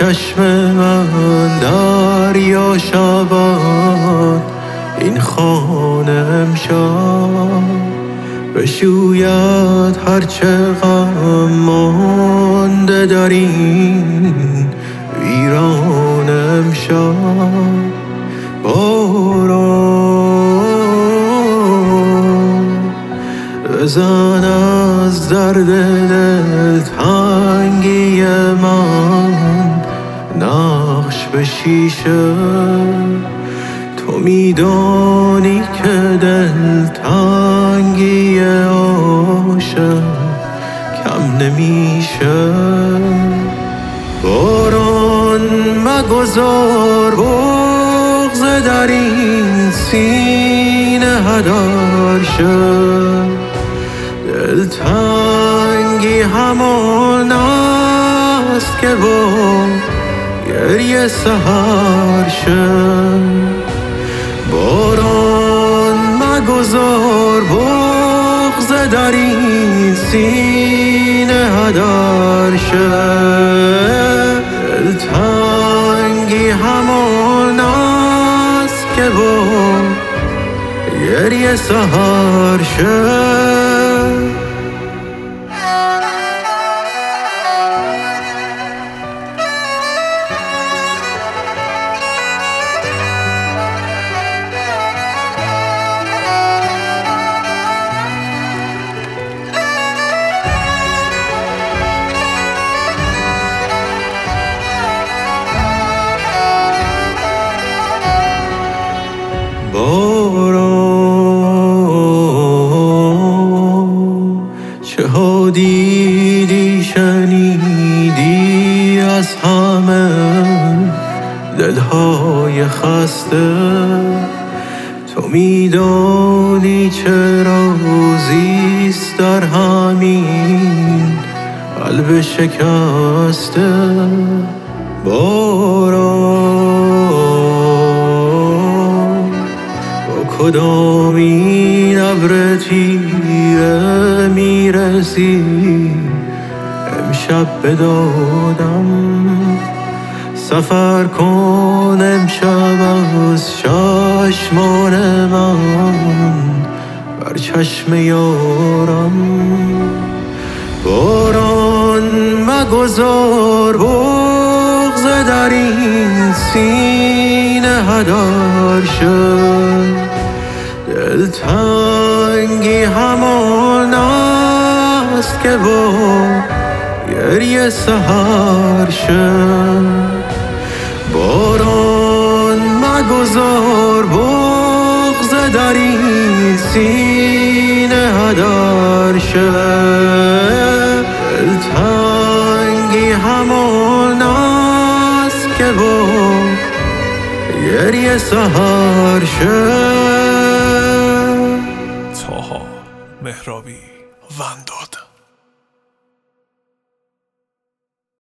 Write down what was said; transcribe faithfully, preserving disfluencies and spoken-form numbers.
چشم من دریا شود این خانه امشب بشوید هرچه غم مانده در این ویران امشب. باران بزن از درد دلتنگی من نقش به شیشه، تو میدانی که دلتنگی عاشق کم نمیشه. باران مگذار بغض در این سینه هدر شه، دلتنگی همان است که با گریه سحر شه. باران مگذار بغض در این سینه هدر شه، دلتنگی همان است که با گریه سحر شه. باران چه ها دیدی شنیدی از همه دلهای خسته، تو میدانی چه رازیست در همین قلب شکسته. باران کدامین ابر تیره میرسی امشب به دادم، سفر کن امشب از چشمان من بر چشم یارم. باران مگذار بغض در این سینه هدر شه، دلتنگی همان است که با گریه سحر شه. باران مگذار بغض در این سینه هدر شه، دلتنگی همان است که با گریه سحر شه. طاها مهرابی ونداد.